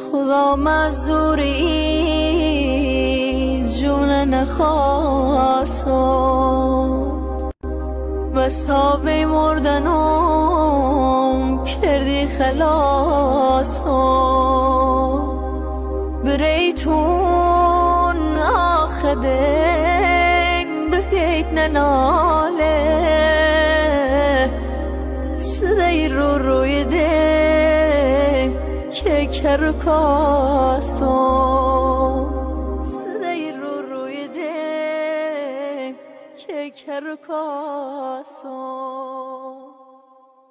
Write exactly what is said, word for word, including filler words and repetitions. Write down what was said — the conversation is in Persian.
خدا مزوری جون نخواستم بسابه مردنم کردی خلاصم بریتون آخدن بهیت نناله صدای رو روی دن که کرکاسم صدای رو روی دن که کرکاسم